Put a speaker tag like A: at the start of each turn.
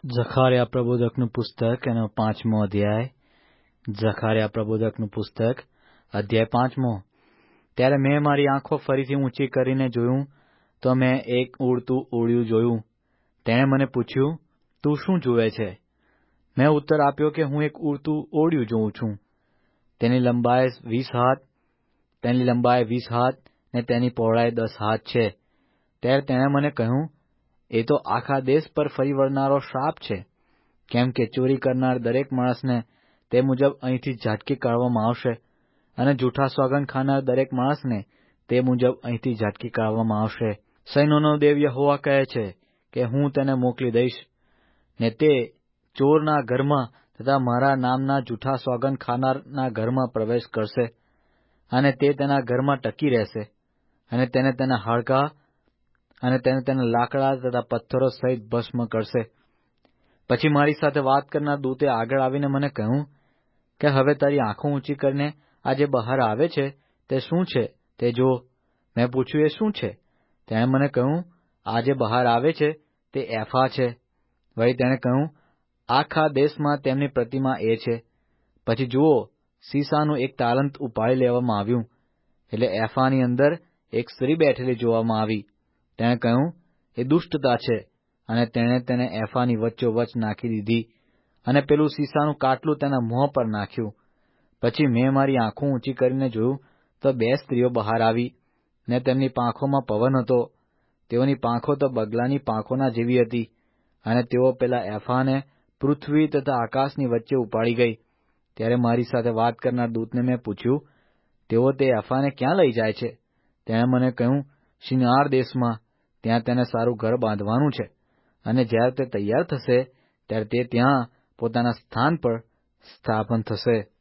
A: જખાર્યા પ્રબોધકનું પુસ્તક એનો 5મો અધ્યાય. જખાર્યા પ્રબોધકનું પુસ્તક અધ્યાય 5. ત્યારે મેં મારી આંખો ફરીથી ઊંચી કરીને જોયું તો મેં એક ઉડતું ઓળિયું જોયું. તેણે મને પૂછ્યું, તું શું જુએ છે? મેં ઉત્તર આપ્યો કે હું એક ઉડતું ઓળિયું જોઉં છું. તેની લંબાઈ 20 હાથ ને તેની પહોળાઈ 10 હાથ છે. ત્યારે તેણે મને કહ્યું, એ તો આખા દેશ પર ફરી વળનારો શ્રાપ છે, કેમ કે ચોરી કરનાર દરેક માણસને તે મુજબ અહીંથી ઝાટકી કાઢવામાં આવશે, અને જૂઠા સોગંદ ખાનાર દરેક માણસને તે મુજબ અહીંથી ઝાટકી કાઢવામાં આવશે. સૈન્યોનો દેવ યહોવા કહે છે કે હું તેને મોકલી દઈશ, ને તે ચોરના ઘરમાં તથા મારા નામના જૂઠા સોગંદ ખાનારના ઘરમાં પ્રવેશ કરશે, અને તે તેના ઘરમાં ટકી રહેશે, અને તેને તેના હાડકાં અને તેને તેના લાકડા તથા પથ્થરો સહિત ભસ્મ કરશે. પછી મારી સાથે વાત કરનાર દૂતે આગળ આવીને મને કહ્યું કે હવે તારી આંખો ઊંચી કરીને આ જે બહાર આવે છે તે શું છે તે જો. મેં પૂછ્યું, એ શું છે? તેણે મને કહ્યું, આ જે બહાર આવે છે તે એફા છે. વળી તેણે કહ્યું, આખા દેશમાં તેમની પ્રતિમા એ છે. પછી જુઓ, સીસાનું એક તાલંત ઉપાડી લેવામાં આવ્યું. એટલે એફાની અંદર એક સ્ત્રી બેઠેલી જોવામાં આવી. તેણે કહ્યું, એ દુષ્ટતા છે, અને તેણે તેને એફાની વચ્ચોવચ્ચ નાખી દીધી, અને પેલું સીસાનું કાટલું તેના મોં પર નાખ્યું. પછી મેં મારી આંખો ઊંચી કરીને જોયું તો 2 સ્ત્રીઓ બહાર આવી, ને તેમની પાંખોમાં પવન હતો. તેઓની પાંખો તો બગલાની પાંખોના જેવી હતી, અને તેઓ પેલા એફાને પૃથ્વી તથા આકાશની વચ્ચે ઉપાડી ગઈ. ત્યારે મારી સાથે વાત કરનાર દૂતને મેં પૂછ્યું, તેઓ તે એફાને ક્યાં લઈ જાય છે? તેણે મને કહ્યું, શિનાર દેશમાં. ત્યાં તેને સારું ઘર બાંધવાનું છે, અને જ્યારે તે તૈયાર થશે ત્યારે તે ત્યાં પોતાના સ્થાન પર સ્થાપન થશે.